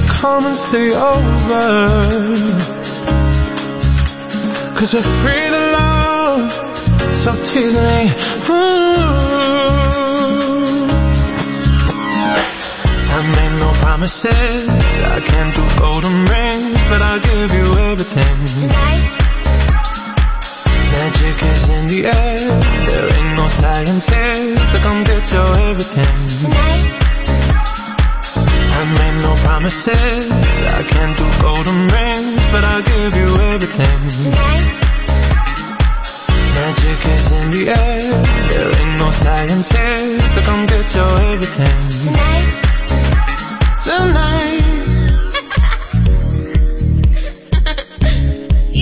come and stay over. 'Cause we're free to love, so tease me. I made no promises, I can't do golden rings, but I'll give you everything. Tonight, Magic is in the air, there ain't no science here to come get your everything. tonight, I made no promises, I can't do golden rings, but I'll give you everything. tonight, Magic is in the air, there ain't no science here to come get your everything. tonight, Tonight